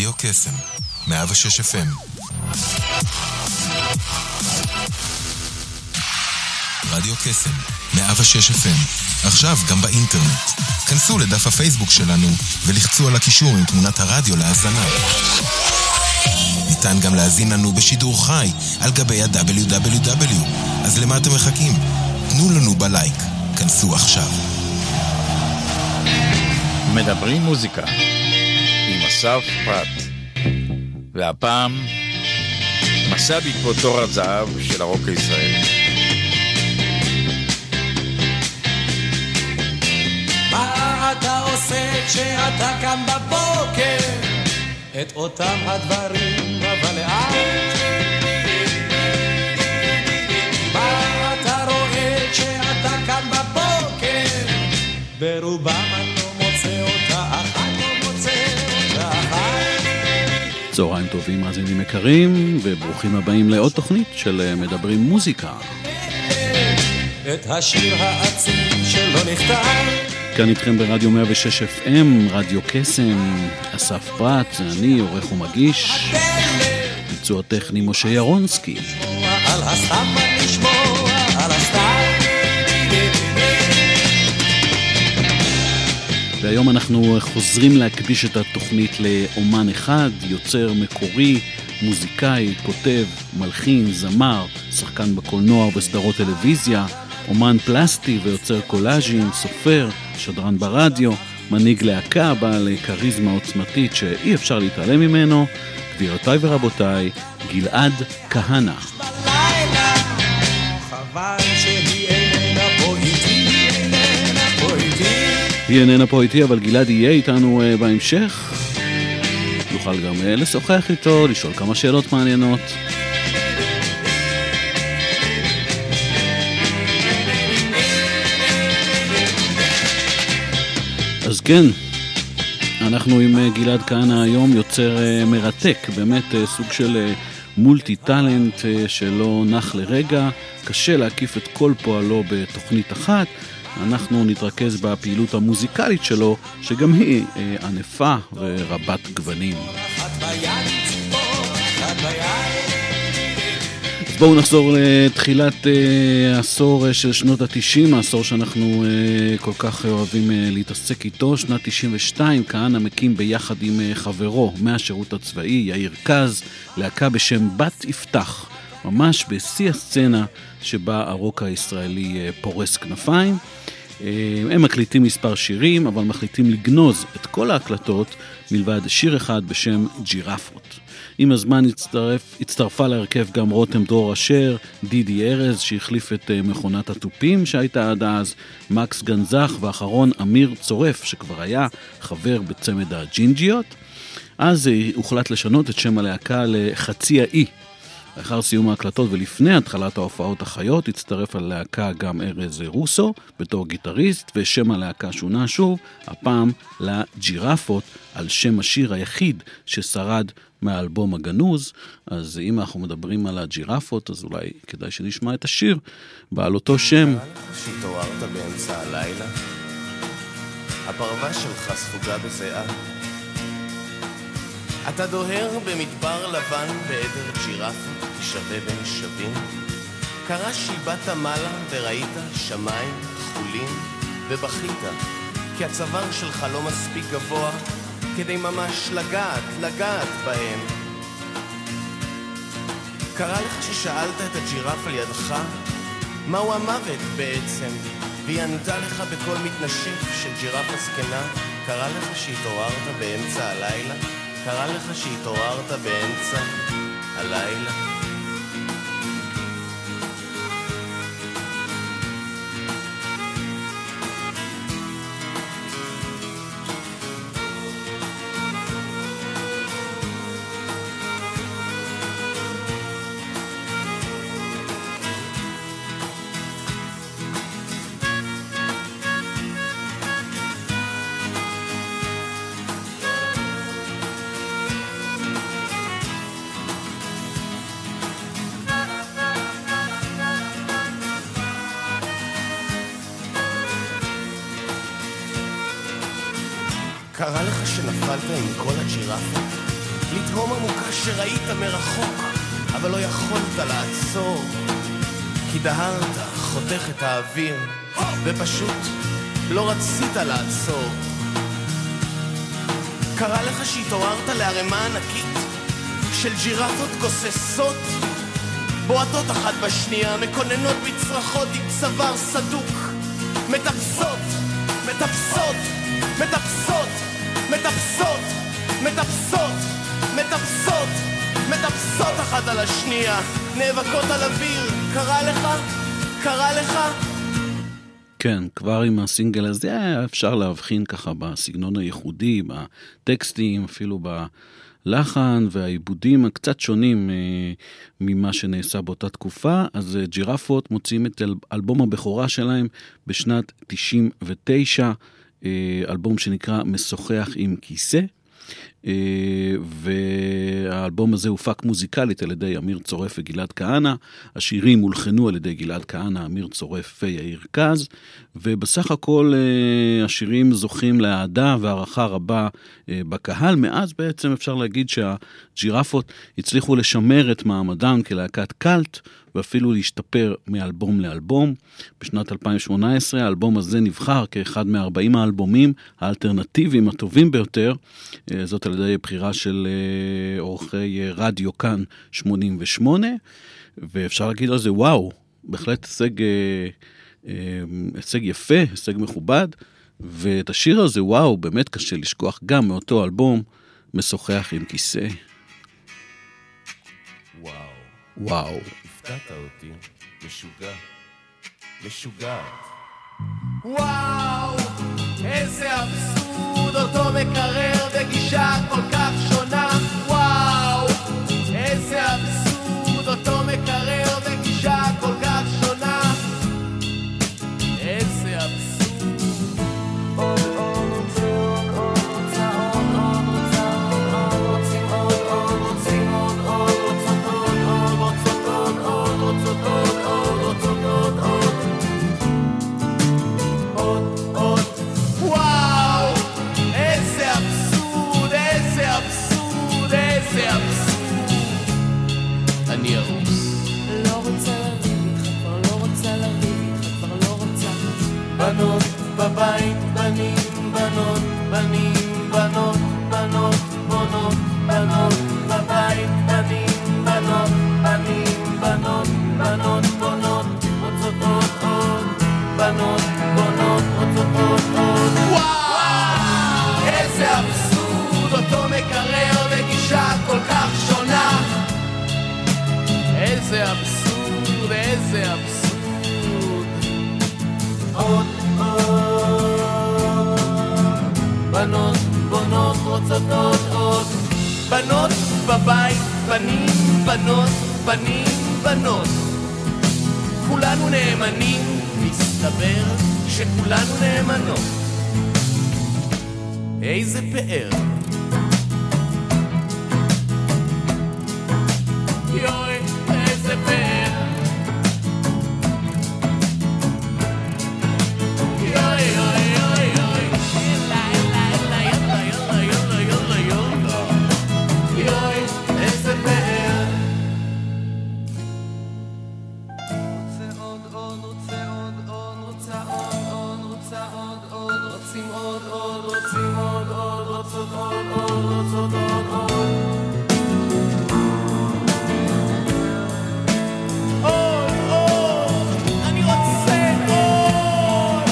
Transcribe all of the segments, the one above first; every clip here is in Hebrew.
רדיו קסם, 106 FM. רדיו קסם, 106 FM. עכשיו גם באינטרנט. כנסו לדף הפייסבוק שלנו ולחצו על הקישור עם תמונת הרדיו להאזנה. ניתן גם להזין לנו בשידור חי על גבי ה-www. אז למה אתם מחכים? תנו לנו בלייק. כנסו עכשיו. מדברים מוזיקה עם אסף פרט, והפעם מסע בעקבות תור הזהב של הרוק הישראלי. מה אתה עושה כשאתה קם בבוקר? את אותם הדברים אבל לאט. מה אתה רואה כשאתה קם בבוקר? ברובם אני לא מוצא אותה אחת, לא מוצא אותה אחת. צהריים טובים מאזינים יקרים, וברוכים הבאים לעוד תוכנית של מדברים מוזיקה. את השיר העצום שלא נכתב. כאן איתכם ברדיו 106 FM, רדיו קסם, אסף פרט, אני עורך ומגיש, ביצוע טכני משה ירונסקי. על הסתם לשמוע, על הסתם. והיום אנחנו חוזרים להקדיש את התוכנית לאומן אחד, יוצר מקורי, מוזיקאי, כותב, מלחין, זמר, שחקן בקולנוע ובסדרות טלוויזיה, אומן פלסטי ויוצר קולאז'ים, סופר, שדרן ברדיו, מנהיג להקה, בעל קריזמה עוצמתית שאי אפשר להתעלם ממנו. גבירותיי ורבותיי, גלעד כהנא. היא איננה פה איתי, אבל גלעד יהיה איתנו בהמשך. נוכל גם לשוחח איתו, לשאול כמה שאלות מעניינות. אז כן, אנחנו עם גלעד כהנא היום, יוצר מרתק, באמת סוג של מולטי טלנט שלא נח לרגע, קשה להקיף את כל פועלו בתוכנית אחת. אנחנו נתרכז בפעילות המוזיקלית שלו, שגם היא ענפה ורבת גוונים. אז בואו נחזור לתחילת העשור של שנות ה-90, העשור שאנחנו כל כך אוהבים להתעסק איתו. שנת 92, כהנא מקים ביחד עם חברו מהשירות הצבאי, יאיר קז, להקה בשם בת יפתח, ממש בשיא הסצנה שבה הרוק הישראלי פורס כנפיים. הם מקליטים מספר שירים, אבל מחליטים לגנוז את כל ההקלטות מלבד שיר אחד בשם ג'ירפות. עם הזמן הצטרפה להרכב גם רותם דרור אשר, דידי ארז שהחליף את מכונת הטופים שהייתה עד אז, מקס גנזך, ואחרון אמיר צורף שכבר היה חבר בצמד הג'ינג'יות. אז הוחלט לשנות את שם הלהקה לחצי האי. לאחר סיום ההקלטות ולפני התחלת ההופעות החיות הצטרף על להקה גם ארז רוסו בתור גיטריסט, ושם הלהקה שונה שוב, הפעם לג'ירפות, על שם השיר היחיד ששרד מהאלבום הגנוז. אז אם אנחנו מדברים על הג'ירפות, אז אולי כדאי שנשמע את השיר בעל אותו שם. שהתעוררת באמצע הלילה, הפרווה שלך ספוגה בזיעה, אתה דוהר במדבר לבן בעדר ג'ירפות שווה בין שווים, קרה שיבאת מעלה וראית שמיים תחולים ובכית, כי הצוואר שלך לא מספיק גבוה כדי ממש לגעת בהם. קרה לך ששאלת את הג'ירף על ידך מהו המוות בעצם, והיא ענתה לך בקול מתנשף של ג'ירפה זקנה. קרה לך שהתעוררת באמצע הלילה, קרה לך שהתעוררת באמצע הלילה. קרה לך שנפלת עם כל הג'ירפות לתהום עמוקה שראית מרחוק, אבל לא יכולת לעצור, כי דהרת חותך את האוויר, ופשוט לא רצית לעצור. קרה לך שהתעוררת להרמה ענקית של ג'ירפות גוססות, בועטות אחת בשנייה, מקוננות בצרחות עם צוואר סדוק, מטפסות, מטפסות, מטפסות, מטפסות, מטפסות, מטפסות, מטפסות אחת על השנייה, נאבקות על אוויר. קרה לך? קרה לך? כן, כבר עם הסינגל הזה אפשר להבחין ככה בסגנון הייחודי, בטקסטים, אפילו בלחן והעיבודים הקצת שונים ממה שנעשה באותה תקופה. אז ג'ירפות מוצאים את אלבום הבכורה שלהם בשנת 99, אלבום שנקרא משוחח עם כיסא, והאלבום הזה הופק מוזיקלית על ידי אמיר צורף וגלעד כהנא, השירים הולחנו על ידי גלעד כהנא, אמיר צורף ויאיר קז, ובסך הכל השירים זוכים להעדה והערכה רבה בקהל. מאז בעצם אפשר להגיד שהג'ירפות הצליחו לשמר את מעמדם כלהקת קלט, ואפילו להשתפר מאלבום לאלבום. בשנת 2018 האלבום הזה נבחר כאחד מ-40 האלבומים האלטרנטיביים הטובים ביותר, זאת על ידי בחירה של עורכי רדיו כאן 88, ואפשר להגיד על זה וואו, בהחלט הישג יפה, הישג מכובד, ואת השיר הזה וואו, באמת קשה לשכוח גם מאותו אלבום, משוחח עם כיסא. וואו. וואו. הפתעת אותי, משוגע, משוגעת. וואו, איזה אבסורד, אותו מקרר בגישה כל כך שונה. וואו, איזה אבסורד, אותו מקרר בגישה כל כך שונה. איזה אבסורד. עוד רוצה, עוד רוצה, עוד רוצה, עוד רוצים עוד, עוד רוצים עוד, עוד רוצות עוד, עוד רוצות עוד, עוד רוצות עוד, עוד רוצות עוד, עוד, עוד. וואו, איזה אבסורד, איזה אבסורד, איזה אבסורד. אני ארוס. לא רוצה לריב איתך, כבר לא רוצה לריב איתך, כבר לא רוצה. בנות בבית, בנים, בנות, בנים, בנות, בנות, בונות, בנות בבית, בנים, בנות, בנים, בנות, בנות, בונות, רוצות עוד עוד, בנות, בונות, רוצות עוד עוד. וואו, איזה אבסורד, אותו מקרר בגישה כל כך שונה. איזה אבסורד, איזה אבסורד. עוד עוד, בנות, בונות, רוצות עוד עוד, בנות בבית, בנים, בנות, בנים, בנות. כולנו נאמנים, מסתבר שכולנו נאמנות. איזה פאר. יוי, איזה פאר. יוי, יוי, יוי, יוי. ילה, ילה, ילה, ילה, ילה, ילה, ילה, ילה. יוי, איזה פאר. רוצה עוד, עוד, רוצה עוד, עוד, רוצה עוד, עוד, רוצה עוד, עוד, רוצים עוד, עוד, רוצים עוד, עוד, רוצות עוד, עוד, רוצות עוד, עוד. עוד, עוד, אני רוצה עוד.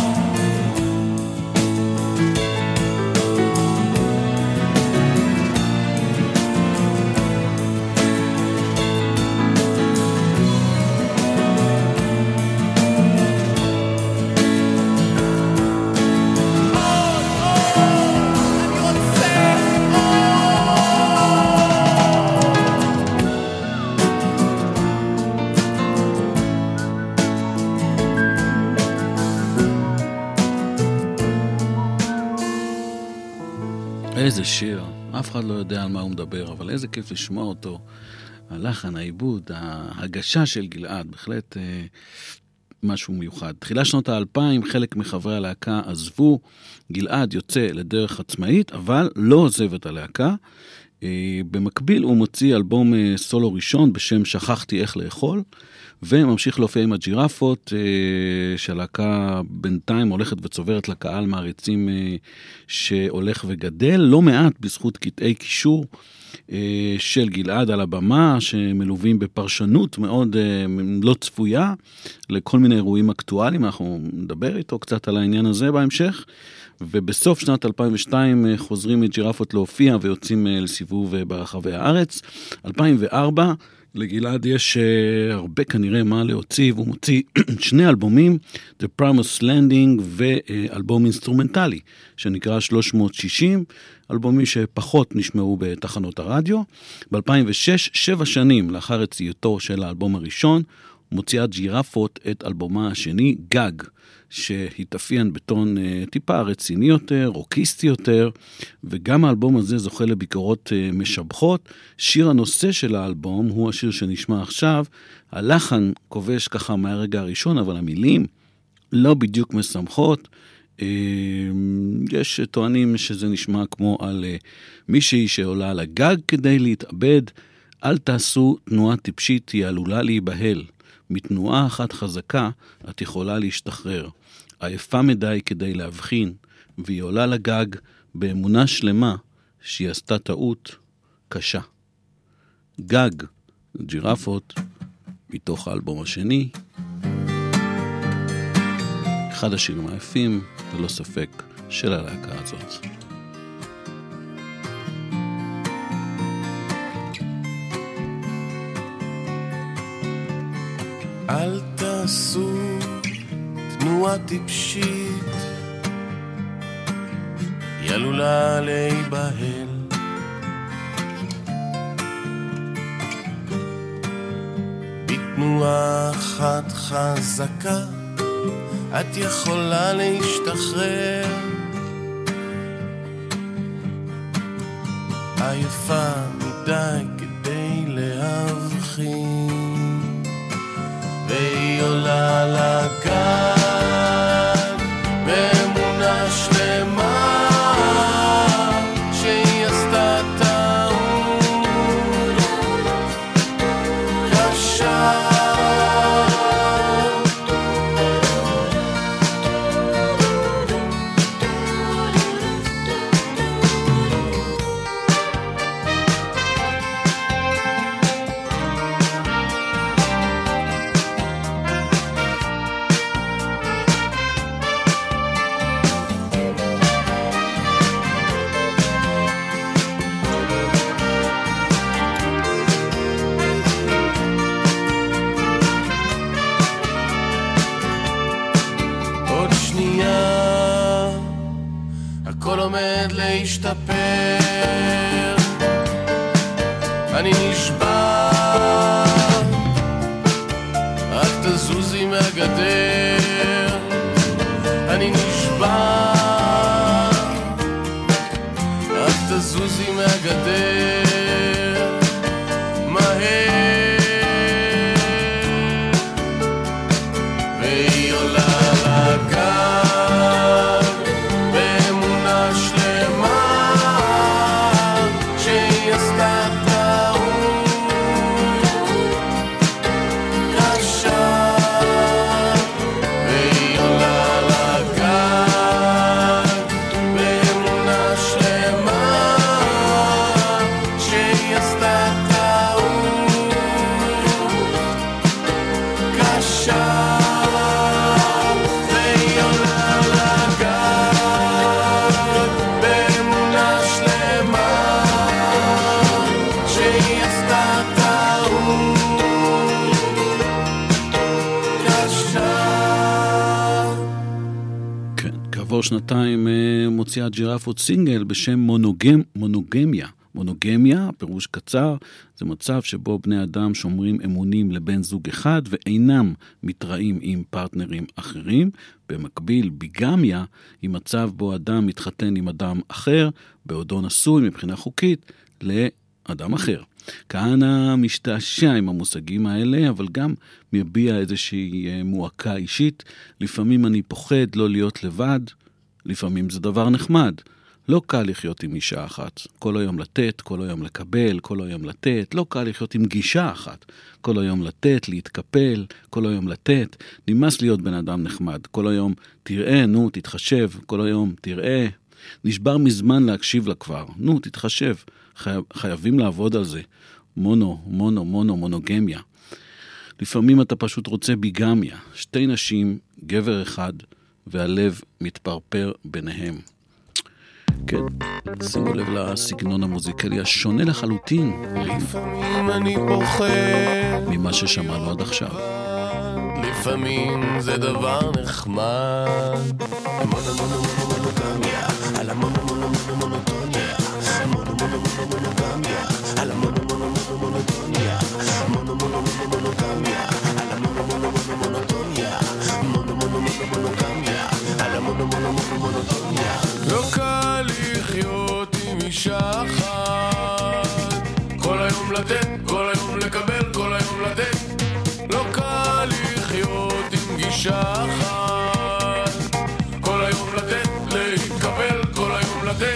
איזה שיר, אף אחד לא יודע על מה הוא מדבר, אבל איזה כיף לשמוע אותו. הלחן, העיבוד, ההגשה של גלעד, בהחלט משהו מיוחד. תחילה שנות ה-2000, חלק מחברי הלהקה עזבו, גלעד יוצא לדרך עצמאית, אבל לא עוזב את הלהקה. במקביל הוא מוציא אלבום סולו ראשון בשם שכחתי איך לאכול, וממשיך להופיע עם הג'ירפות, שהלהקה בינתיים הולכת וצוברת לקהל מעריצים שהולך וגדל, לא מעט בזכות קטעי קישור של גלעד על הבמה, שמלווים בפרשנות מאוד לא צפויה, לכל מיני אירועים אקטואליים, אנחנו נדבר איתו קצת על העניין הזה בהמשך, ובסוף שנת 2002 חוזרים מג'ירפות להופיע ויוצאים לסיבוב ברחבי הארץ. 2004 לגלעד יש הרבה כנראה מה להוציא, והוא מוציא שני אלבומים, The Promised Landing ואלבום אינסטרומנטלי, שנקרא 360, אלבומים שפחות נשמעו בתחנות הרדיו. ב-2006, 7 שנים לאחר יציאתו של האלבום הראשון, מוציאה ג'ירפות את אלבומה השני, גג, שהתאפיין בטון טיפה רציני יותר, רוקיסטי יותר, וגם האלבום הזה זוכה לביקורות משבחות. שיר הנושא של האלבום הוא השיר שנשמע עכשיו, הלחן כובש ככה מהרגע הראשון, אבל המילים לא בדיוק משמחות. יש טוענים שזה נשמע כמו על מישהי שעולה על הגג כדי להתאבד, אל תעשו תנועה טיפשית, היא עלולה להיבהל. מתנועה אחת חזקה את יכולה להשתחרר. עייפה מדי כדי להבחין, והיא עולה לגג באמונה שלמה שהיא עשתה טעות קשה. גג, ג'ירפות, מתוך האלבום השני. אחד השירים היפים, ללא ספק, של הלהקה הזאת. אל תעשו תנועה טיפשית, היא עלולה להיבהל. בתנועה אחת חזקה את יכולה להשתחרר. עייפה מדי כדי להבחין, והיא עולה לגג באמונה שלמה שהיא עשתה טעות קשה. להשתפר, אני נשבע, רק תזוזי מהגדר. אני נשבע, רק תזוזי מהגדר מהר. והיא עולה לגג שנתיים מוציאה ג'ירפות סינגל בשם מונוגמיה. מונוגמיה, פירוש קצר, זה מצב שבו בני אדם שומרים אמונים לבן זוג אחד ואינם מתראים עם פרטנרים אחרים. במקביל, ביגמיה היא מצב בו אדם מתחתן עם אדם אחר, בעודו נשוי מבחינה חוקית לאדם אחר. כהנא משתעשע עם המושגים האלה, אבל גם מביע איזושהי מועקה אישית. לפעמים אני פוחד לא להיות לבד, לפעמים זה דבר נחמד, לא קל לחיות עם אישה אחת. כל היום לתת, כל היום לקבל, כל היום לתת. לא קל לחיות עם גישה אחת. כל היום לתת, להתקפל, כל היום לתת. נמאס להיות בן אדם נחמד. כל היום תראה, נו, תתחשב. כל היום תראה. נשבר מזמן להקשיב לה כבר. נו, תתחשב. חייבים לעבוד על זה. מונוגמיה. לפעמים אתה פשוט רוצה ביגמיה. 2 נשים, גבר אחד, והלב מתפרפר ביניהם. כן, שימו לב לסגנון המוזיקלי השונה לחלוטין לפעמים אני פוחד ממה ששמענו עד עכשיו. לפעמים זה דבר נחמד מונוגמיה על המונוגמיה מונוגמיה על המונוגמיה מונוגמיה על המונוגמיה על המונוגמיה לא קל לחיות עם אישה אחת כל היום לתת, כל היום לקבל, כל היום לתת לא קל לחיות עם גישה אחת כל היום לתת, להתקבל, כל היום לתת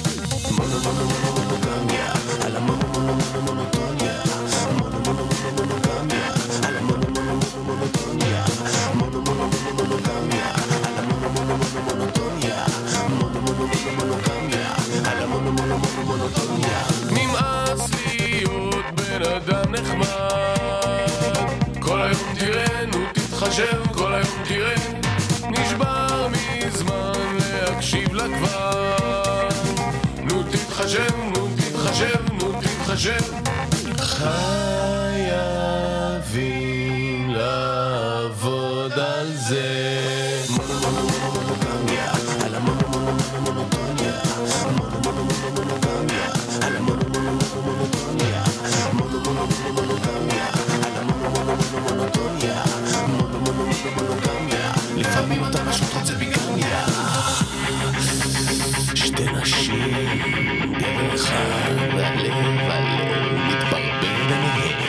מונוגמיה על המונוגמיה מונוגמיה על המונוגמיה מונוגמיה על המונוגמיה נמאס להיות בן אדם נחמד כל היום תראה, נו תתחשב כל היום תראה נשבר מזמן להקשיב לה כבר נו תתחשב, נו תתחשב, נו תתחשב חייבים לעבוד על זה מונוגמיה על המונוגמיה מונוגמיה על המונוגמיה מונוגמיה על המונוגמיה מונוגמיה לפעמים אתה פשוט רוצה ביגמיה 2 נשים גבר אחד והלב מתפרפר ביניהם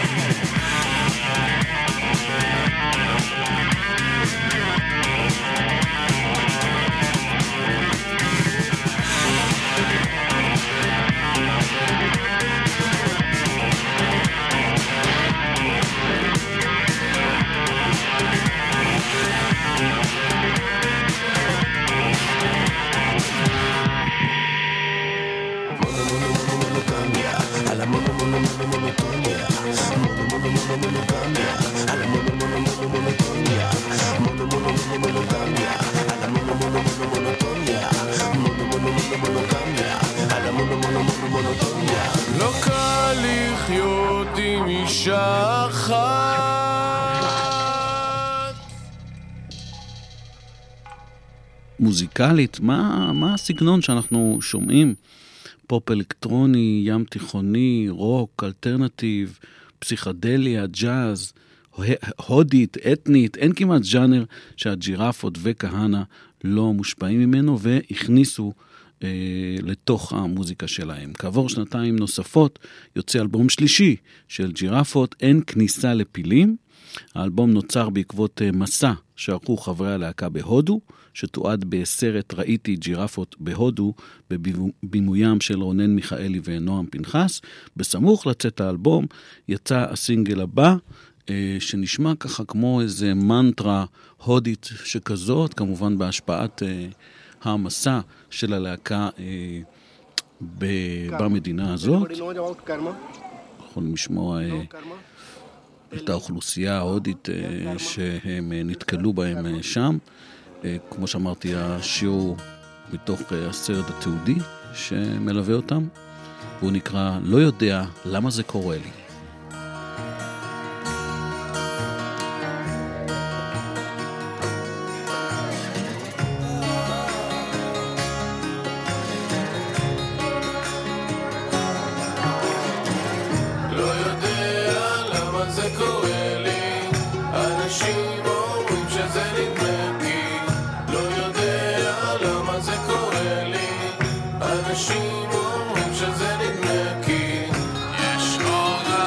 לא קל לחיות עם אישה אחת. מוזיקלית, מה הסגנון שאנחנו שומעים? פופ אלקטרוני, ים תיכוני, רוק, אלטרנטיב, פסיכדליה, ג'אז, הודית, אתנית, אין כמעט ז'אנר שהג'ירפות וכהנה לא מושפעים ממנו והכניסו לתוך המוזיקה שלהם. כעבור 2 נוספות יוצא אלבום שלישי של ג'ירפות, אין כניסה לפילים. האלבום נוצר בעקבות מסע שערכו חברי הלהקה בהודו, שתועד בסרט ראיתי ג'ירפות בהודו, בבימוים של רונן מיכאלי ונועם פנחס. בסמוך לצאת האלבום יצא הסינגל הבא, שנשמע ככה כמו איזה מנטרה הודית שכזאת, כמובן בהשפעת המסע של הלהקה במדינה הזאת. יכולים לשמוע את האוכלוסייה ההודית שהם נתקלו בהם שם. כמו שאמרתי, השיר מתוך הסרט התיעודי שמלווה אותם, והוא נקרא לא יודע למה זה קורה לי. אנשים אומרים שזה נדמה כי יש עוד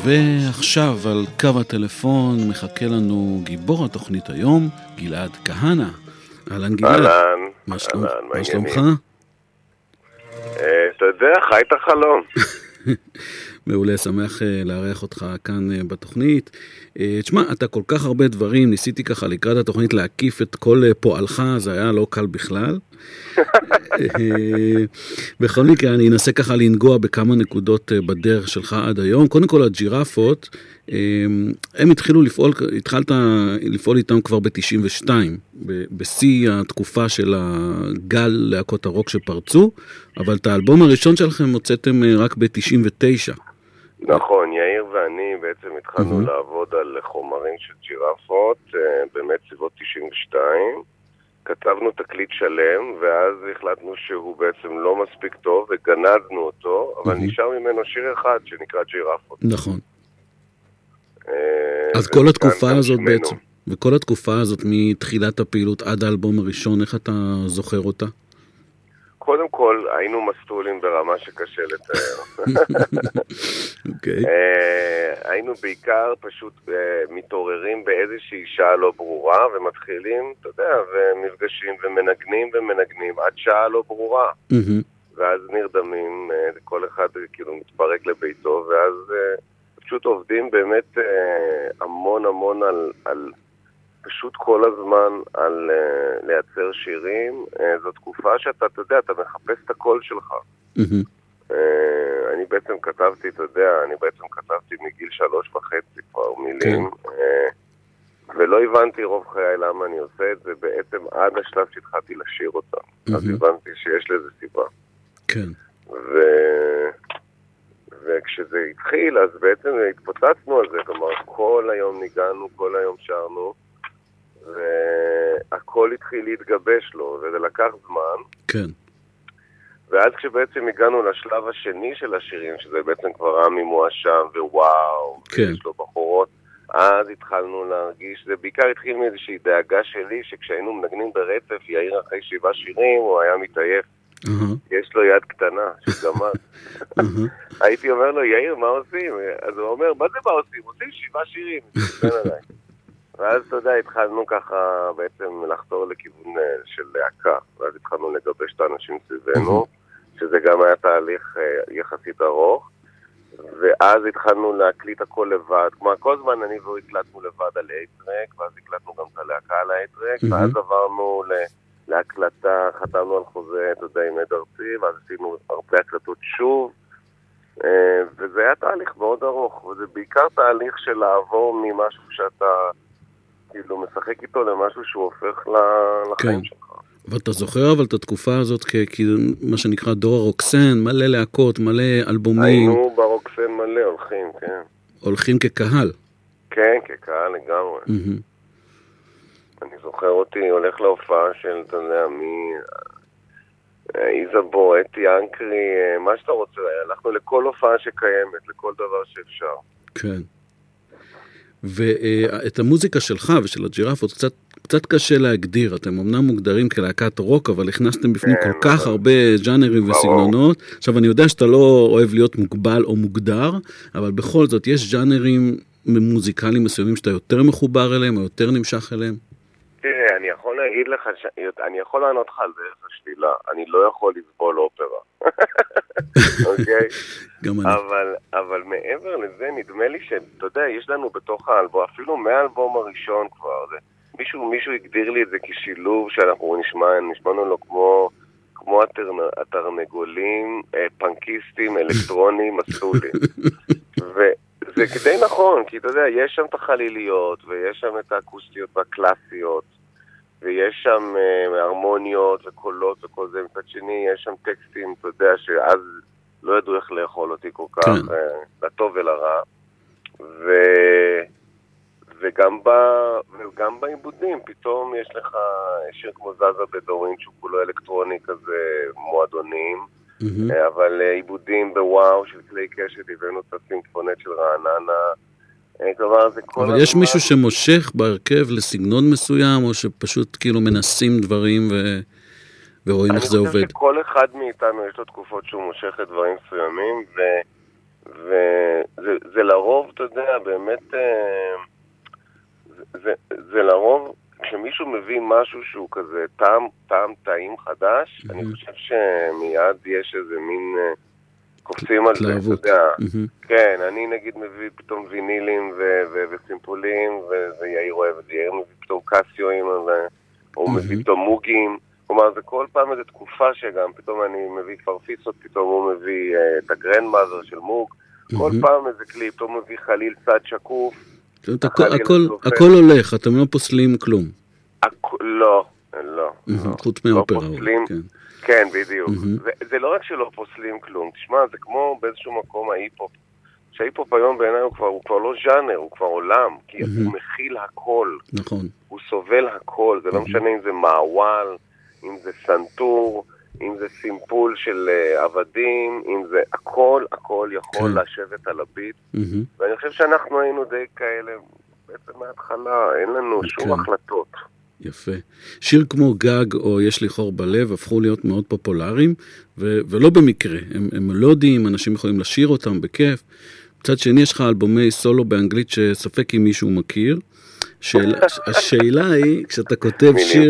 ועכשיו על קו הטלפון מחכה לנו גיבור התוכנית היום, גלעד כהנא. אהלן גלעד. אהלן, מה מה שלומך? אתה יודע, חי את החלום. מעולה, שמח לארח אותך כאן בתוכנית. תשמע, אתה כל כך הרבה דברים, ניסיתי ככה לקראת התוכנית להקיף את כל פועלך, זה היה לא קל בכלל. בכל מקרה, אני אנסה ככה לנגוע בכמה נקודות בדרך שלך עד היום. קודם כל, הג'ירפות, הם התחלת לפעול איתם כבר ב-92, בשיא התקופה של הגל להקות הרוק שפרצו, אבל את האלבום הראשון שלכם הוצאתם רק ב-99. נכון, יאיר ואני בעצם התחלנו לעבוד על חומרים של ג'ירפות, באמת סביבות 92, כתבנו תקליט שלם, ואז החלטנו שהוא בעצם לא מספיק טוב, וגנזנו אותו, אבל נשאר ממנו שיר אחד שנקרא ג'ירפות. נכון. אז כל התקופה הזאת בעצם, וכל התקופה הזאת מתחילת הפעילות עד האלבום הראשון, איך אתה זוכר אותה? קודם כל, היינו מסטולים ברמה שקשה לתאר. אוקיי. היינו בעיקר פשוט מתעוררים באיזושהי שעה לא ברורה, ומתחילים, אתה יודע, ומפגשים ומנגנים עד שעה לא ברורה. ואז נרדמים, כל אחד כאילו מתפרק לביתו, ואז פשוט עובדים באמת המון על פשוט כל הזמן על לייצר שירים. זו תקופה שאתה, אתה יודע, אתה מחפש את הקול שלך. אני בעצם כתבתי, אתה יודע, מגיל 3.5 כבר מילים, ולא הבנתי רוב חיי למה אני עושה את זה, בעצם עד השלב שהתחלתי לשיר אותם. אז הבנתי שיש לזה סיבה. כן. וכשזה התחיל, אז בעצם התפוצצנו על זה, כלומר, כל היום ניגענו, כל היום שרנו, והכל התחיל להתגבש לו, וזה לקח זמן. כן. ואז כשבעצם הגענו לשלב השני של השירים, שזה בעצם כבר רמי מואשם ווואו, כן. ויש לו בחורות, אז התחלנו להרגיש, זה בעיקר התחיל מאיזושהי דאגה שלי, שכשהיינו מנגנים ברצף, יאיר אחרי 7 שירים, הוא היה מתעייף. יש לו יד קטנה, שגמר. הייתי אומר לו, יאיר, מה עושים? אז הוא אומר, מה זה מה עושים? עושים 7 שירים. ואז, אתה יודע, התחלנו ככה בעצם לחתור לכיוון של להקה, ואז התחלנו לגבש את האנשים סביבנו, שזה גם היה תהליך יחסית ארוך, ואז התחלנו להקליט הכל לבד, כמו כל זמן אני והוא הקלטנו לבד על אייטרק, ואז הקלטנו גם את הלהקה על אייטרק, ואז עברנו להקלטה, חתמנו על חוזה, אתה יודע, עם עד ארצי, ואז עשינו הרבה הקלטות שוב, וזה היה תהליך מאוד ארוך, וזה בעיקר תהליך של לעבור ממשהו שאתה כאילו משחק איתו למשהו שהוא הופך לחיים שלך. ואתה זוכר אבל את התקופה הזאת מה שנקרא דור הרוקסן, מלא להקות, מלא אלבומים. היינו ברוקסן מלא, הולכים, כן. הולכים כקהל. כן, כקהל לגמרי. אני זוכר אותי, הולך להופעה של, אתה יודע, איזבור, אתי אנקרי, מה שאתה רוצה, הלכנו לכל הופעה שקיימת, לכל דבר שאפשר. כן. ואת המוזיקה שלך ושל הג'ירפות קצת קשה להגדיר. אתם אמנם מוגדרים כלהקת רוק, אבל הכנסתם בפנים כל כך הרבה ז'אנרים וסגנונות. עכשיו, אני יודע שאתה לא אוהב להיות מוגבל או מוגדר, אבל בכל זאת, יש ז'אנרים מוזיקליים מסוימים שאתה יותר מחובר אליהם, או יותר נמשך אליהם? תראה, אני יכול להגיד לך, אני יכול לענות לך על דרך השלילה, אני לא יכול לסבול אופרה. אוקיי? גם אני. אבל מעבר לזה, נדמה לי שאתה יודע, יש לנו בתוך האלבום, אפילו מהאלבום הראשון כבר, מישהו הגדיר לי את זה כשילוב שאנחנו נשמענו לו כמו התרנגולים, פנקיסטים, אלקטרונים, מסטולים. וזה כדי נכון, כי אתה יודע, יש שם את החליליות, ויש שם את האקוסטיות והקלאסיות, ויש שם הרמוניות וקולות וכל זה. מצד שני, יש שם טקסטים, אתה יודע, שאז לא ידעו איך לאכול אותי כל כך, לטוב ולרע. וגם בעיבודים, פתאום יש לך שיר כמו זזה בדורין, שהוא כולו אלקטרוני כזה, מועדונים, אבל עיבודים בוואו של כלי קשת, הבאנו את הסימפונט של רעננה, כלומר זה כל הזמן. אבל יש מישהו שמושך בהרכב לסגנון מסוים, או שפשוט כאילו מנסים דברים ורואים איך זה עובד? אני חושב שכל אחד מאיתנו יש לו תקופות שהוא מושך לדברים מסוימים, וזה לרוב, אתה יודע, באמת, זה לרוב, כשמישהו מביא משהו שהוא כזה טעים חדש, אני חושב שמיד יש איזה מין קופצים על זה, אתה יודע. כן, אני נגיד מביא פתאום וינילים וסימפולים, ויאיר אוהב את זה, יאיר מביא פתאום קסיואים, או מביא פתאום מוגים. כלומר, זה כל פעם איזו תקופה שגם, פתאום אני מביא פרפיסות, פתאום הוא מביא את הגרנדמאזר של מוג, כל פעם איזה קליפ, פתאום מביא חליל צד שקוף. הכל הולך, אתם לא פוסלים כלום. לא. חוץ מהאופרה. כן, בדיוק. זה לא רק שלא פוסלים כלום, תשמע, זה כמו באיזשהו מקום ההיפ-הופ. שההיפ-הופ היום בעיניי הוא כבר לא ז'אנר, הוא כבר עולם, כי הוא מכיל הכל. נכון. הוא סובל הכל, זה לא משנה אם זה מעוול, אם זה סנטור, אם זה סימפול של עבדים, אם זה הכל יכול לשבת על הביט. ואני חושב שאנחנו היינו די כאלה, בעצם מההתחלה, אין לנו שום החלטות. יפה. שיר כמו גג או יש לי חור בלב הפכו להיות מאוד פופולריים, ולא במקרה. הם מלודיים, אנשים יכולים לשיר אותם בכיף. מצד שני יש לך אלבומי סולו באנגלית שספק אם מישהו מכיר. השאלה היא, כשאתה כותב שיר,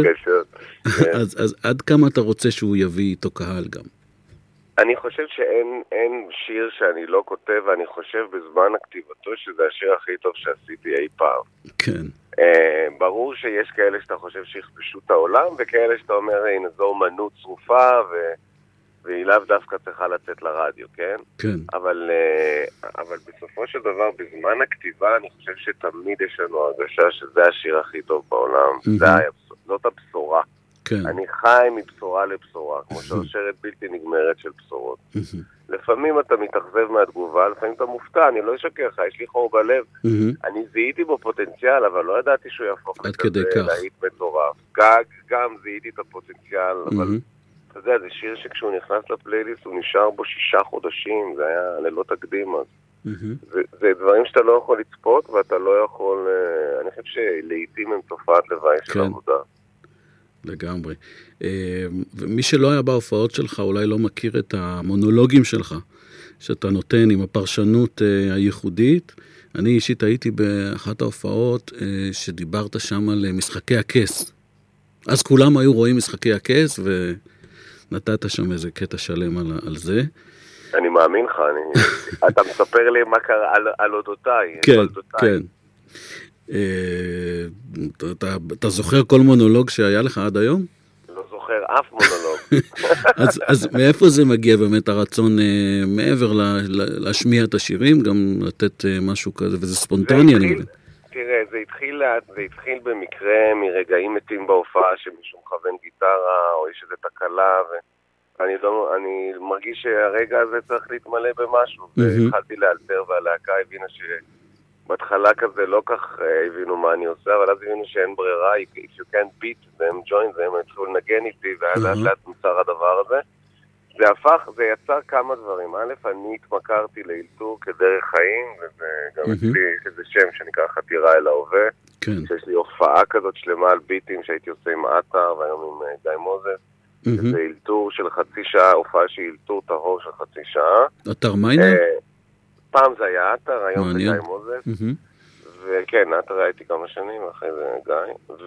אז עד כמה אתה רוצה שהוא יביא איתו קהל גם? אני חושב שאין שיר שאני לא כותב, ואני חושב בזמן הכתיבתו שזה השיר הכי טוב שעשיתי אי פעם. כן. ברור שיש כאלה שאתה חושב שיכבשו את העולם, וכאלה שאתה אומר, הנה, זו אומנות צרופה, והיא לאו דווקא צריכה לצאת לרדיו, כן? כן. אבל בסופו של דבר, בזמן הכתיבה, אני חושב שתמיד יש לנו הרגשה שזה השיר הכי טוב בעולם. זאת הבשורה. כן. אני חי מבשורה לבשורה, כמו שרשרת בלתי נגמרת של בשורות. לפעמים אתה מתאכזב מהתגובה, לפעמים אתה מופתע, אני לא אשקר לך, יש לי חור בלב. אני זיהיתי בו פוטנציאל, אבל לא ידעתי שהוא יהפוך לכזה להיט מטורף. גג גם זיהיתי את הפוטנציאל, אבל אתה יודע, זה שיר שכשהוא נכנס לפלייליסט, הוא נשאר בו 6 חודשים, זה היה ללא תקדים אז. זה דברים שאתה לא יכול לצפות, ואתה לא יכול, אני חושב שלעיתים הם תופעת לוואי של עבודה. לגמרי. ומי שלא היה בהופעות שלך אולי לא מכיר את המונולוגים שלך, שאתה נותן עם הפרשנות הייחודית. אני אישית הייתי באחת ההופעות שדיברת שם על משחקי הכס. אז כולם היו רואים משחקי הכס, ונתת שם איזה קטע שלם על זה. אני מאמין לך, אתה מספר לי מה קרה על אודותיי. כן, כן. אתה זוכר כל מונולוג שהיה לך עד היום? לא זוכר אף מונולוג. אז מאיפה זה מגיע באמת הרצון מעבר להשמיע את השירים, גם לתת משהו כזה, וזה ספונטני אני מבין. תראה, זה התחיל במקרה מרגעים מתים בהופעה שמישהו מכוון גיטרה או יש איזו תקלה ואני מרגיש שהרגע הזה צריך להתמלא במשהו והתחלתי לאלתר והלהקה הבינה בהתחלה כזה לא כך הבינו מה אני עושה, אבל אז הבינו שאין ברירה, if you can't beat them, join them, הם התחילו לנגן איתי, ואז לאט נוצר הדבר הזה. זה יצר כמה דברים. א', אני התמכרתי לאלתור כדרך חיים, וגם אצלי יש איזה שם שנקרא חתירה אל ההווה, שיש לי הופעה כזאת שלמה על ביטים שהייתי עושה עם עטר, והיום עם גיא מוזס. זה אלתור של חצי שעה, הופעה שהיא אלתור טהור של חצי שעה. עטר מיינה? פעם זה היה עטר, היום זה גיא מוזס, וכן, עטר הייתי כמה שנים, אחרי זה גיא,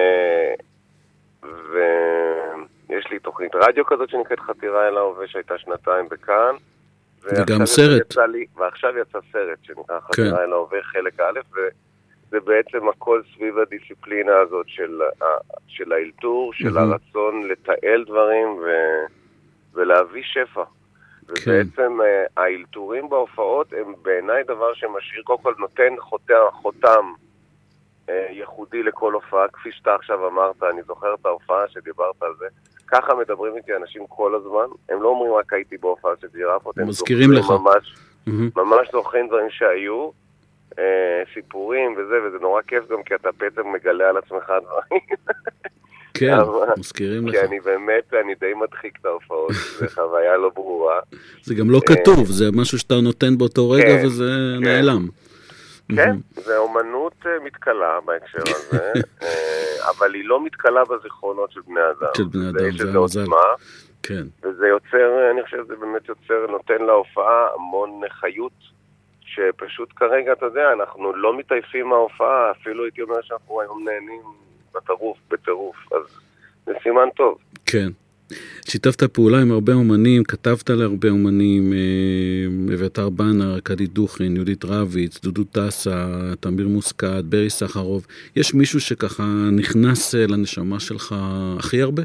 ויש לי תוכנית רדיו כזאת שנקראת חתירה אל ההווה, שהייתה 2 בכאן, וגם סרט. ועכשיו יצא סרט שנקרא חתירה אל ההווה, חלק א', וזה בעצם הכל סביב הדיסציפלינה הזאת של האלתור, של הרצון לתעל דברים ולהביא שפע. ובעצם האלתורים בהופעות הם בעיניי דבר שמשאיר, קודם כל נותן חותם ייחודי לכל הופעה, כפי שאתה עכשיו אמרת, אני זוכר את ההופעה שדיברת על זה, ככה מדברים איתי אנשים כל הזמן, הם לא אומרים רק הייתי בהופעה של ג'ירפות, הם מזכירים לך. ממש זוכרים דברים שהיו, סיפורים וזה נורא כיף גם כי אתה פתאום מגלה על עצמך דברים. כן, מזכירים לך. כי אני די מדחיק את ההופעות, זה חוויה לא ברורה. זה גם לא כתוב, זה משהו שאתה נותן באותו רגע וזה נעלם. כן, זה אומנות מתקלה בהקשר הזה, אבל היא לא מתקלה בזיכרונות של בני אדם. של בני אדם, זה המזל. כן. וזה יוצר, אני חושב שזה באמת יוצר, נותן להופעה המון חיות, שפשוט כרגע, אתה יודע, אנחנו לא מתעייפים מההופעה, אפילו הייתי אומר שאנחנו היום נהנים בטירוף, אז זה סימן טוב. כן. שיתפת פעולה עם הרבה אומנים, כתבת להרבה אומנים, אביתר בנר, קדי דוכין, יהודית רביץ, דודו טסה, תמיר מוסקת, ברי סחרוב. יש מישהו שככה נכנס לנשמה שלך הכי הרבה?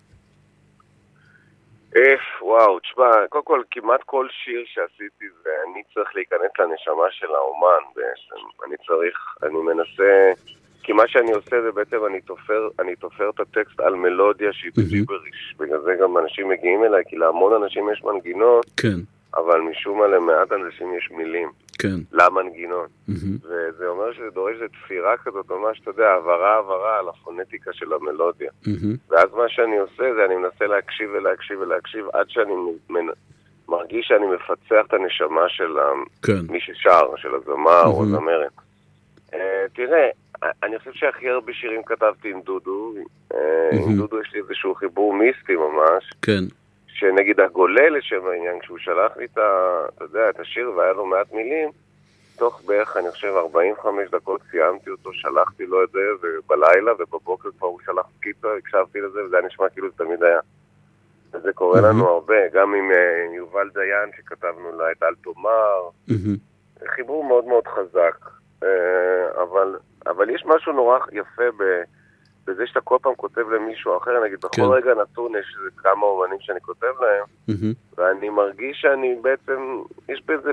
וואו, תשמע, קודם כל, כמעט כל שיר שעשיתי זה אני צריך להיכנס לנשמה של האומן בעצם. אני מנסה, כי מה שאני עושה זה בעצם אני תופר את הטקסט על מלודיה שהיא בג'יבריש. בגלל זה גם אנשים מגיעים אליי, כי להמון אנשים יש מנגינות, כן. אבל משום מה למעט אנשים יש מילים. כן. למנגינות. וזה אומר שזה דורש תפירה כזאת, ממש, אתה יודע, העברה על הפונטיקה של המלודיה. ואז מה שאני עושה זה אני מנסה להקשיב עד שאני מרגיש שאני מפצח את הנשמה של מי ששר, של הזמר או הזמרת. תראה, אני חושב שהכי הרבה שירים כתבתי עם דודו. עם דודו יש לי איזשהו חיבור מיסטי ממש. כן. שנגיד הגולל לשם העניין, כשהוא שלח לי את השיר והיה לו מעט מילים, תוך בערך, אני חושב, 45 דקות סיימתי אותו, שלחתי לו את זה, ובלילה ובבוקר כבר הוא שלח קיצה, הקשבתי לזה, וזה היה נשמע כאילו זה תמיד היה. וזה קורה לנו הרבה, גם עם יובל דיין שכתבנו לה את אל תאמר, חיבור מאוד מאוד חזק, אבל יש משהו נורא יפה בזה שאתה כל פעם כותב למישהו אחר, נגיד בכל רגע נתון יש כמה אומנים שאני כותב להם, ואני מרגיש שאני בעצם, יש בזה...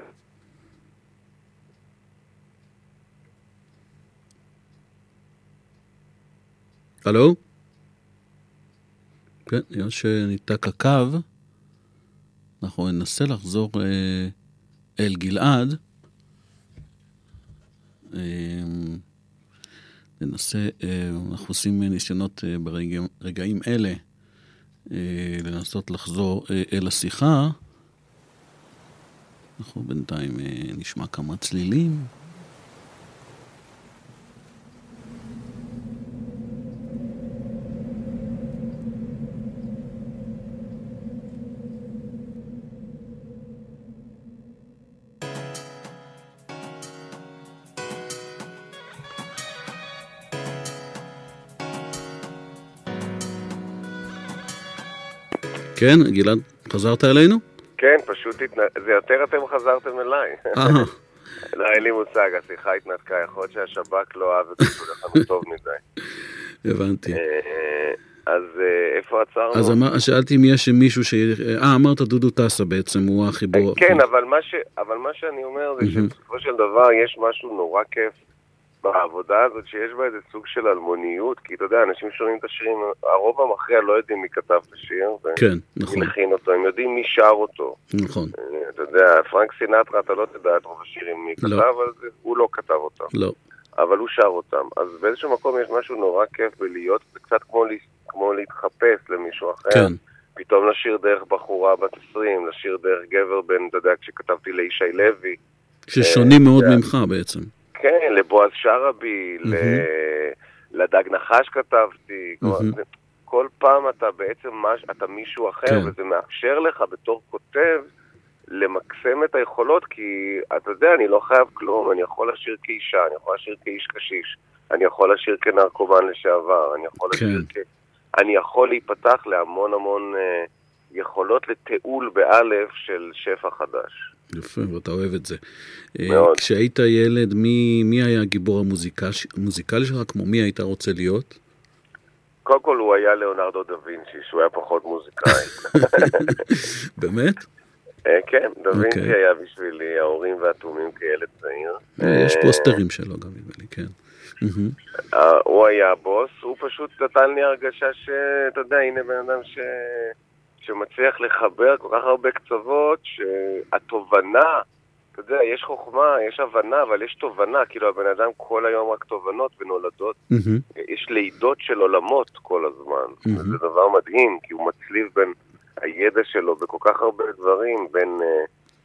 הלו? כן, יש שניתק הקו, אנחנו ננסה לחזור אל גלעד, אנחנו עושים ניסיונות ברגעים אלה לנסות לחזור אל השיחה. אנחנו בינתיים נשמע כמה צלילים. כן, גלעד, חזרת אלינו? כן, פשוט זה יותר אתם חזרתם אליי. לא, אין לי מושג, השיחה התנתקה, יכול להיות שהשב"כ לא אהב את זה, הולך טוב מדי. הבנתי. אז איפה עצרנו? אז שאלתי אם יש מישהו אמרת דודו טסה בעצם, הוא החיבור. כן, אבל מה שאני אומר זה שבסופו של דבר יש משהו נורא כיף בעבודה הזאת שיש בה איזה סוג של אלמוניות, כי אתה יודע, אנשים שומעים את השירים, הרוב המכריע לא יודעים מי כתב את השיר, כן, נכון. מי מכין אותו, הם יודעים מי שר אותו. נכון. אתה יודע, פרנק סינטרה, אתה לא תדע את רוב השירים מי כתב, אבל הוא לא כתב אותם. לא. אבל הוא שר אותם. אז באיזשהו מקום יש משהו נורא כיף בלהיות, זה קצת כמו להתחפש למישהו אחר. כן. פתאום לשיר דרך בחורה בת 20, לשיר דרך גבר בן, אתה יודע, כשכתבתי לישי לוי. ששונים מאוד ממך בעצם. כן, לבועז שרבי, לדג נחש כתבתי, כל פעם אתה בעצם אתה מישהו אחר, וזה מאפשר לך בתור כותב למקסם את היכולות, כי אתה יודע, אני לא חייב כלום, אני יכול לשיר כאישה, אני יכול לשיר כאיש קשיש, אני יכול לשיר כנרקומן לשעבר, אני יכול להיפתח להמון המון יכולות לתיעול באלף של שפע חדש. יפה, ואתה אוהב את זה. מאוד. כשהיית ילד, מי היה הגיבור המוזיקלי שלך? כמו מי היית רוצה להיות? קודם כל הוא היה ליאונרדו דה וינצ'י, שהוא היה פחות מוזיקאי. באמת? כן, דה וינצ'י היה בשבילי ההורים והתאומים כילד צעיר. יש פוסטרים שלו גם, כן. הוא היה הבוס, הוא פשוט נתן לי הרגשה שאתה יודע, הנה בן אדם שמצליח לחבר כל כך הרבה קצוות, שהתובנה, אתה יודע, יש חוכמה, יש הבנה, אבל יש תובנה, כאילו הבן אדם כל היום רק תובנות ונולדות, יש לידות של עולמות כל הזמן, זה דבר מדהים, כי הוא מצליב בין הידע שלו בכל כך הרבה דברים, בין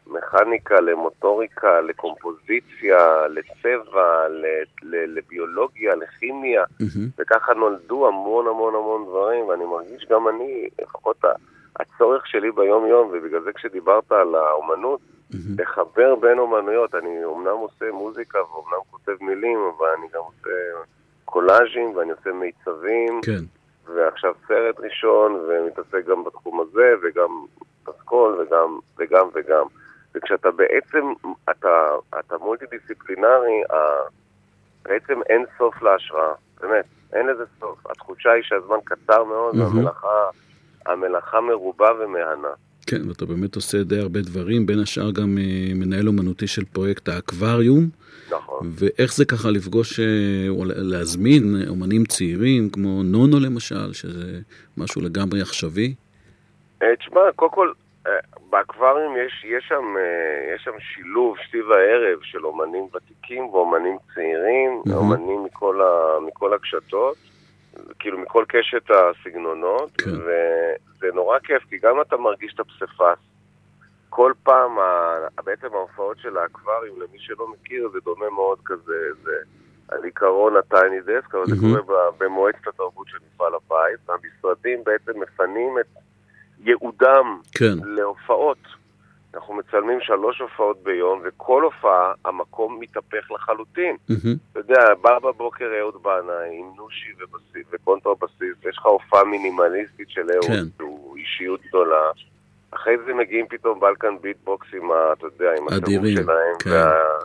למכניקה, למוטוריקה, לקומפוזיציה, לצבע, לביולוגיה, לכימיה, וככה נולדו המון המון המון דברים, ואני מרגיש גם אני, לפחות הצורך שלי ביום יום, ובגלל זה כשדיברת על האומנות, לחבר בין אומנויות, אני אומנם עושה מוזיקה ואומנם כותב מילים, אבל אני גם עושה קולאז'ים ואני עושה מיצבים, כן. ועכשיו סרט ראשון, ומתעסק גם בתחום הזה, וגם פסקול, וגם. וכשאתה בעצם, אתה מולטי-דיסציפלינרי, בעצם אין סוף להשראה, באמת, אין לזה סוף. התחושה היא שהזמן קצר מאוד, והמלאכה מרובה ומהנה. כן, ואתה באמת עושה די הרבה דברים, בין השאר גם מנהל אומנותי של פרויקט האקווריום. נכון. ואיך זה ככה לפגוש, או להזמין אומנים צעירים, כמו נונו למשל, שזה משהו לגמרי עכשווי? תשמע, קודם כל, באקווריום יש שם שילוב, שתי וערב, של אומנים ותיקים ואומנים צעירים, אומנים מכל הקשתות, כאילו מכל קשת הסגנונות, וזה נורא כיף, כי גם אתה מרגיש את הפספס. כל פעם, בעצם ההופעות של האקווריום, למי שלא מכיר, זה דומה מאוד כזה, זה על עיקרון הטייני דסק, אבל זה קורה במועצת התרבות של מפעל הפיס, המשרדים בעצם מפנים את ייעודם להופעות. אנחנו מצלמים 3 הופעות ביום, וכל הופעה, המקום מתהפך לחלוטין. אתה יודע, בא בבוקר אהוד בנאי, עם נושי וקונטרבסיסט, ויש לך הופעה מינימליסטית של אהוד, הוא אישיות גדולה. אחרי זה מגיעים פתאום בלקן ביטבוקס עם, אתה יודע, עם השירות שלהם,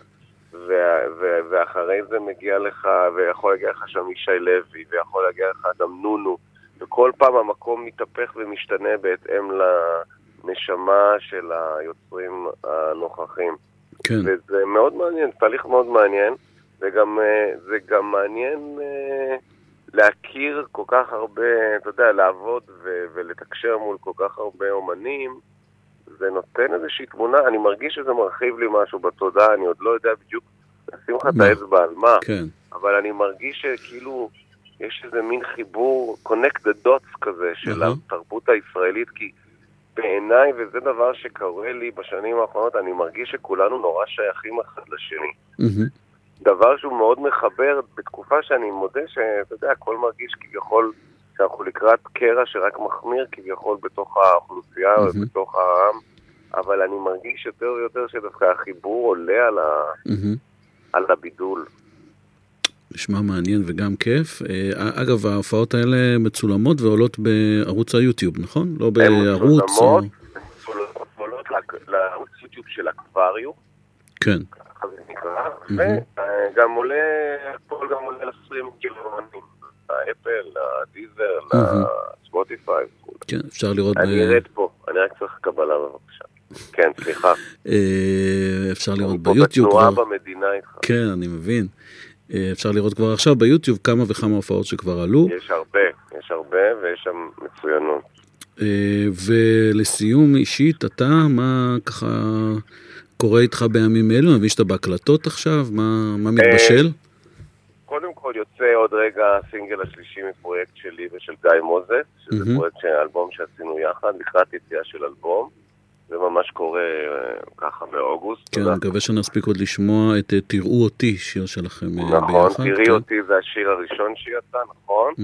ואחרי זה מגיע לך, ויכול להגיע לך שם ישי לוי, ויכול להגיע לך גם נונו, וכל פעם המקום מתהפך ומשתנה בהתאם לנשמה של היוצרים הנוכחים. כן. וזה מאוד מעניין, תהליך מאוד מעניין, וגם זה גם מעניין להכיר כל כך הרבה, אתה יודע, לעבוד ולתקשר מול כל כך הרבה אומנים, זה נותן איזושהי תמונה, אני מרגיש שזה מרחיב לי משהו בתודעה, אני עוד לא יודע בדיוק לשים לך את האצבע על מה, כן. אבל אני מרגיש שכאילו יש איזה מין חיבור, connect the dots כזה, של התרבות הישראלית, כי בעיניי, וזה דבר שקורה לי בשנים האחרונות, אני מרגיש שכולנו נורא שייכים אחד לשני. דבר שהוא מאוד מחבר בתקופה שאני מודה שאתה יודע, הכל מרגיש כביכול שאנחנו לקראת קרע שרק מחמיר כביכול בתוך האוכלוסייה ובתוך העם, אבל אני מרגיש יותר ויותר שדווקא החיבור עולה על הבידול. נשמע מעניין וגם כיף. אגב, ההופעות האלה מצולמות ועולות בערוץ היוטיוב, נכון? לא בערוץ... הן מצולמות לערוץ יוטיוב של אקווריום. כן. וגם עולה, הכל גם עולה לסטרים גרמנים, לאפל, לדיזר, לספוטיפיי. כן, אפשר לראות... אני ארד פה, אני רק צריך קבלה בבקשה. כן, סליחה. אפשר לראות ביוטיוב. בתנועה במדינה איתך. כן, אני מבין. אפשר לראות כבר עכשיו ביוטיוב כמה וכמה הופעות שכבר עלו. יש הרבה ויש שם מצוינות. ולסיום אישית, אתה, מה ככה קורה איתך בימים אלו? אני מבין שאתה בהקלטות עכשיו? מה מתבשל? קודם כל יוצא עוד רגע הסינגל השלישי מפרויקט שלי ושל גיא מוזס, שזה פרויקט אלבום שעשינו יחד, לקראת יציאה של אלבום. זה ממש קורה ככה באוגוסט. כן, אני מקווה שנספיק עוד לשמוע את תראו אותי, שיר שלכם ביחד. נכון, תראי אותי זה השיר הראשון שיצא, נכון.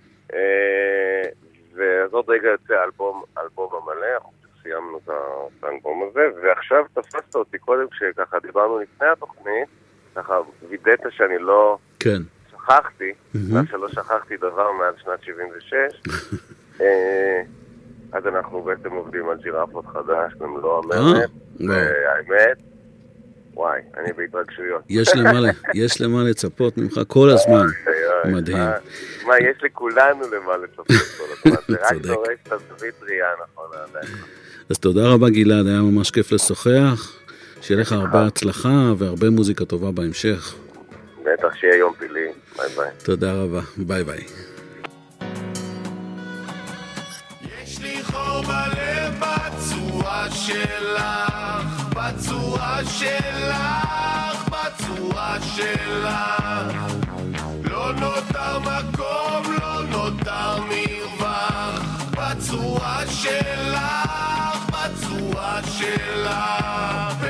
ואז עוד רגע יוצא אלבום המלא, אנחנו סיימנו את האלבום הזה, ועכשיו תפסת אותי קודם כשככה דיברנו לפני התוכנית, ככה וידאת שאני לא שכחתי, שלא שכחתי דבר מאז שנת 76, אז אנחנו בעצם עובדים על ג'ירפות חדש, במלוא המרת, והאמת, וואי, אני בהתרגשויות. יש למה לצפות ממך כל הזמן, מדהים. מה, יש לכולנו למה לצפות כל הזמן, זה רק דורש את הזווית ראייה, נכון, אז תודה רבה גלעד, היה ממש כיף לשוחח, שיהיה לך הרבה הצלחה והרבה מוזיקה טובה בהמשך. בטח שיהיה יום פילי, ביי ביי. תודה רבה, ביי ביי. בלב בצורה שלך, בצורה שלך, בצורה שלך, לא נותר מקום, לא נותר מרווח, בצורה שלך, בצורה שלך.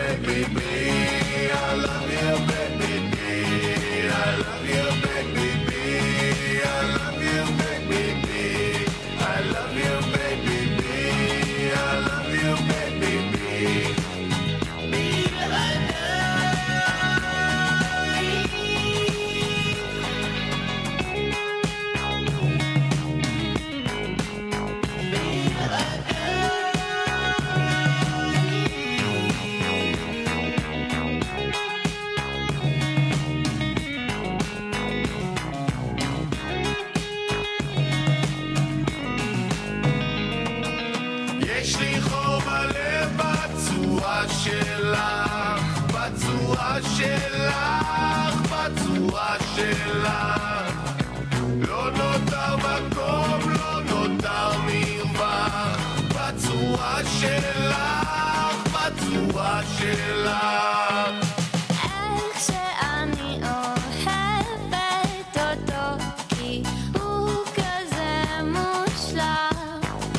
שלך, לא נותר מקום, לא נותר מרווח, בצורה שלך, בצורה שלך. איך שאני אוהבת אותו, כי הוא כזה מושלם.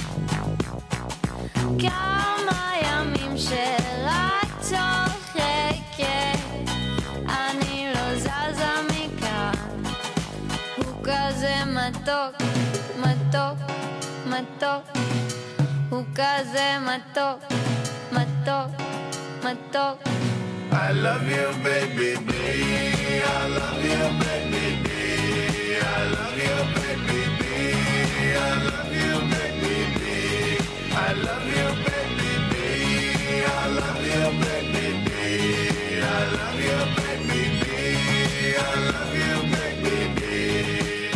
כמה ימים שרק צוחקת, אני לא זזה מכאן. הוא כזה מתוק, מתוק, מתוק. הוא כזה מתוק, מתוק, מתוק. I love you baby, baby. I love you baby, baby. I love you baby, baby. I love you baby, baby. I love you baby, baby. I love you baby, baby. I love you baby, baby. I love you baby, baby.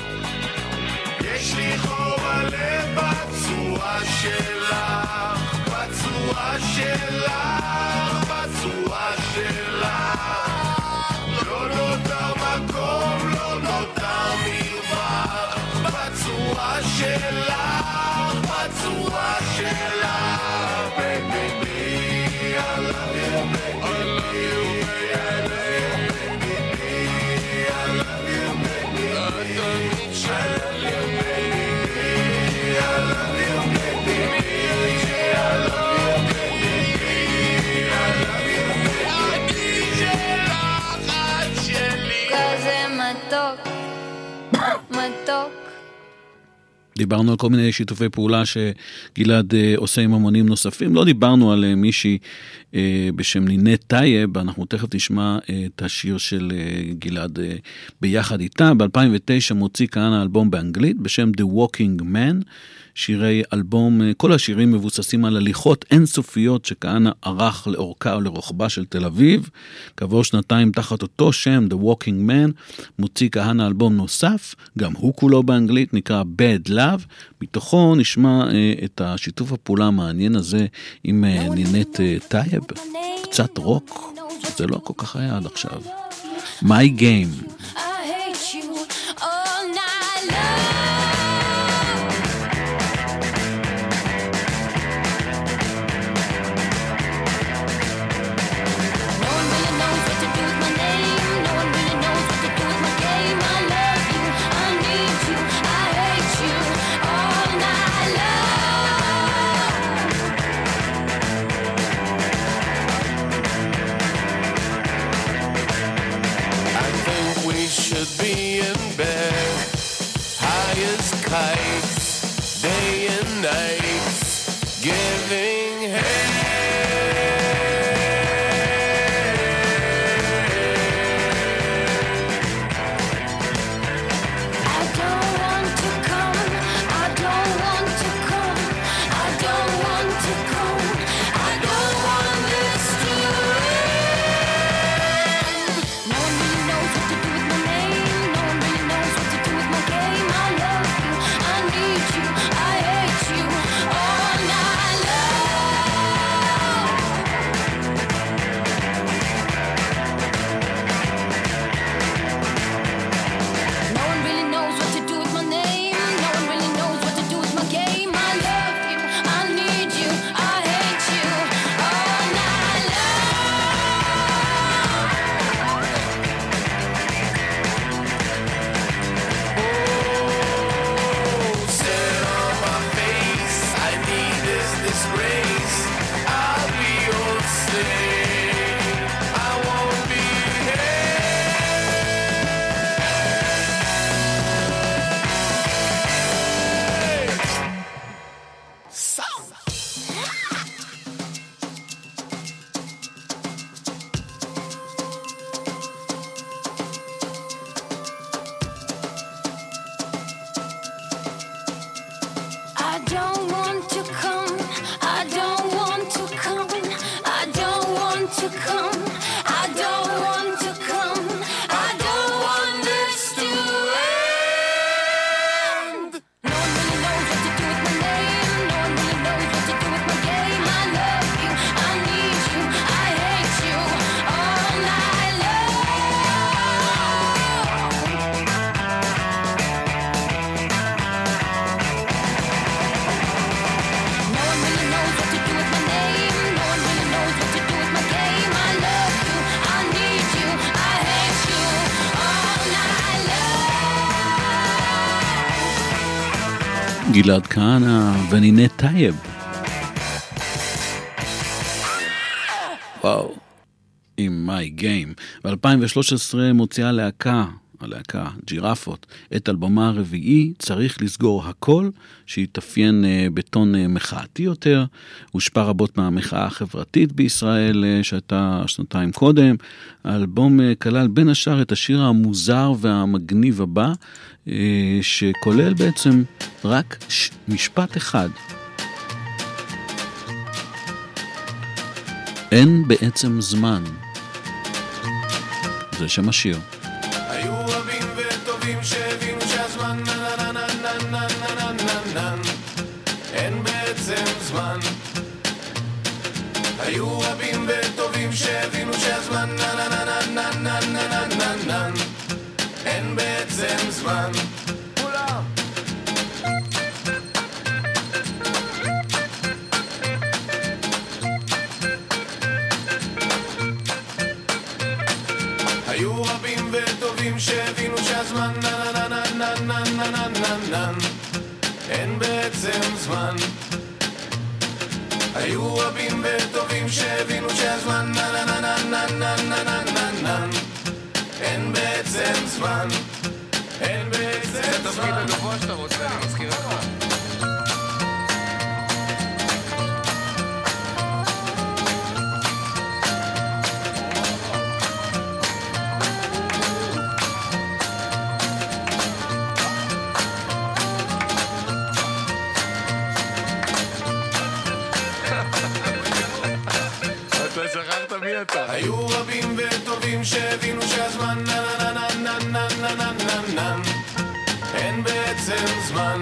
יש לי חור בלב בצורה שלך, בצורה שלך, בצורה שלך. לא נותר מקום, לא נותר מרווח, בצורה שלך, בצורה שלך. Baby, baby, I love you, baby, I love you, baby, I love you, baby, I love you, baby, I love you, baby, I love you, baby, I love you, baby, I love you, baby. כזה מתוק, מתוק. דיברנו על כל מיני שיתופי פעולה שגלעד עושה עם המונים נוספים, לא דיברנו על מישהי בשם נינת טייב, אנחנו תכף נשמע את השיר של גלעד ביחד איתה. ב-2009 מוציא כהנא אלבום באנגלית בשם The Walking Man, שירי אלבום, כל השירים מבוססים על הליכות אינסופיות שכהנא ערך לאורכה ולרוחבה של תל אביב. כעבור שנתיים תחת אותו שם, The Walking Man, מוציא כהנא אלבום נוסף, גם הוא כולו באנגלית, נקרא Bad Love. מתוכו נשמע את השיתוף הפעולה המעניין הזה עם נינת טייב, קצת רוק, זה לא כל כך היה עד עכשיו. My Game. גלעד כהנא ונינת טייב. וואו, עם My Game. ב-2013 מוציאה הלהקה ג'ירפות את אלבומה הרביעי, צריך לסגור הכל, שהתאפיין בטון מחאתי יותר, הושפע רבות מהמחאה החברתית בישראל שהייתה שנתיים קודם. האלבום כלל בין השאר את השיר המוזר והמגניב הבא, שכולל בעצם רק משפט אחד. אין בעצם זמן. זה שם השיר. היו רבים וטובים שהבינו שהזמן אין בעצם זמן. היו רבים וטובים שהבינו שהזמן אין בעצם זמן. כולם היו רבים וטובים שהבינו שהזמן אין בעצם זמן. היו רבים וטובים שהבינו שהזמן אין בעצם זמן. אין בעצם זמן. זה תפקיד הגבוה שאתה רוצה, אני מזכיר לך. היו רבים וטובים שהבינו שהזמן אין בעצם זמן.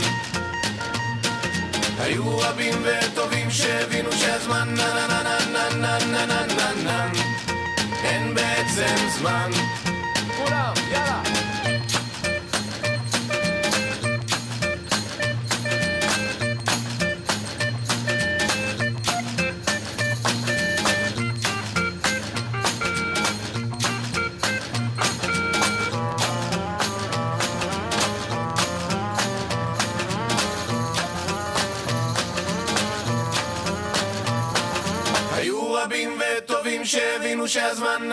היו רבים וטובים שהבינו שהזמן אין בעצם זמן. כולם, יאללה. שהבינו שהזמן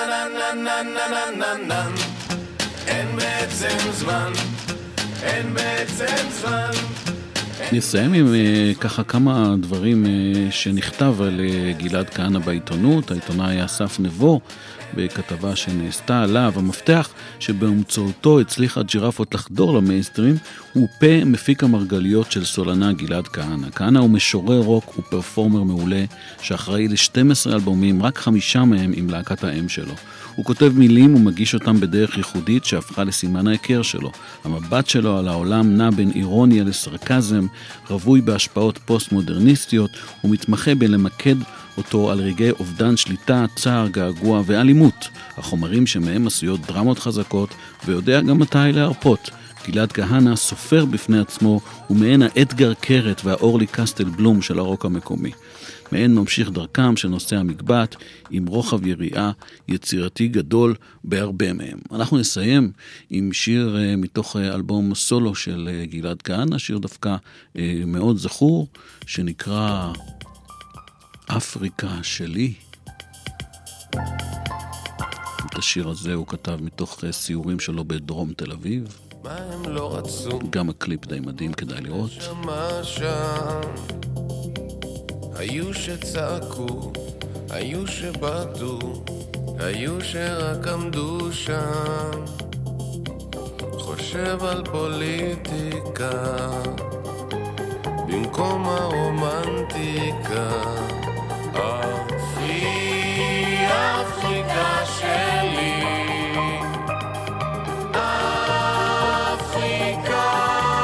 אין בעצם זמן. אין בעצם זמן. נסיים עם ככה כמה דברים שנכתב על גלעד כהנא בעיתונות. העיתונאי אסף נבו בכתבה שנעשתה עליו. המפתח שבאמצעותו הצליחה ג'ירפות לחדור למיינסטרים הוא פה מפיק המרגליות של סולנה גלעד כהנא. כהנא הוא משורר רוק ופרפורמר מעולה שאחראי ל-12 אלבומים, רק 5 מהם עם להקת האם שלו. הוא כותב מילים ומגיש אותם בדרך ייחודית שהפכה לסימן ההיכר שלו. המבט שלו על העולם נע בין אירוניה לסרקזם, רווי בהשפעות פוסט-מודרניסטיות, ומתמחה בלמקד אותו על רגעי אובדן שליטה, צער, געגוע ואלימות, החומרים שמהם עשויות דרמות חזקות, ויודע גם מתי להרפות. גלעד כהנא סופר בפני עצמו, ומעין האתגר קרת והאורלי קסטל בלום של הרוק המקומי. מעין ממשיך דרכם של נושא המקבט, עם רוחב יריעה יצירתי גדול בהרבה מהם. אנחנו נסיים עם שיר מתוך אלבום סולו של גלעד כהנא, שיר דווקא מאוד זכור, שנקרא אפריקה שלי. את השיר הזה הוא כתב מתוך סיורים שלו בדרום תל אביב. מה הם לא רצו? גם הקליפ די מדהים, כדאי לראות. היו שצעקו, היו שבטו, היו שרק עמדו שם. חושב על פוליטיקה במקום הרומנטיקה. אפריקה שלי, אפריקה.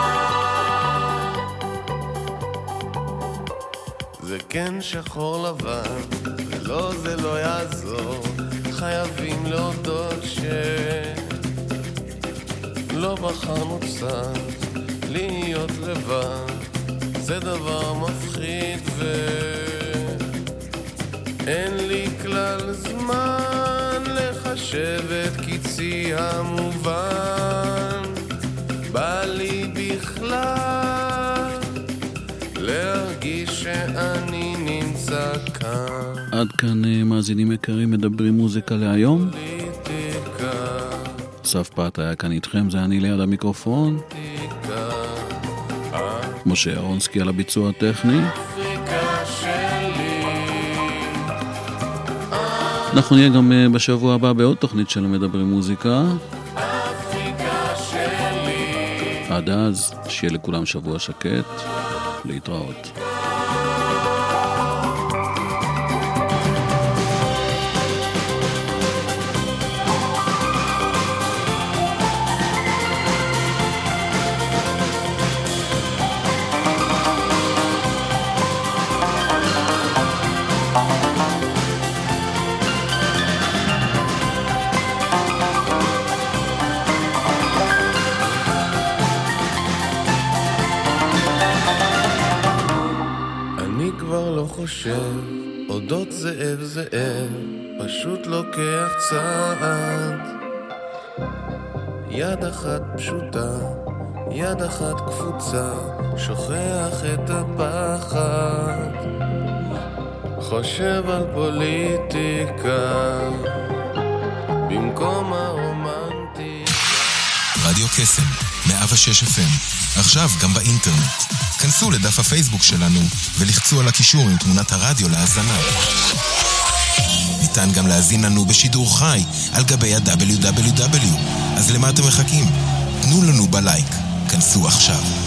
זה כן שחור לבן, ולא זה לא יעזור. חייבים להודות שלא בחרנו קצת להיות לבד. זה דבר מפחיד אין לי כלל זמן לחשב את קיצי המובן. בא לי בכלל עד כאן מאזינים יקרים מדברים מוזיקה להיום. אסף פרט היה כאן איתכם, זה אני ליד המיקרופון. משה אהרונסקי על הביצוע הטכני. אנחנו נהיה גם בשבוע הבא בעוד תוכנית של מדברים מוזיקה. עד אז, שיהיה לכולם שבוע שקט. להתראות. אודות זאב זאב פשוט לוקח צעד, יד אחת פשוטה, יד אחת קפוצה, שוכח את הפחד, חושב על פוליטיקה במקום הרומנטיקה. רדיו קסם 106 FM, עכשיו גם באינטרנט. כנסו לדף הפייסבוק שלנו ולחצו על הקישור עם תמונת הרדיו להאזנה. ניתן גם להאזין לנו בשידור חי על גבי ה-www. אז למה אתם מחכים? תנו לנו בלייק. כנסו עכשיו.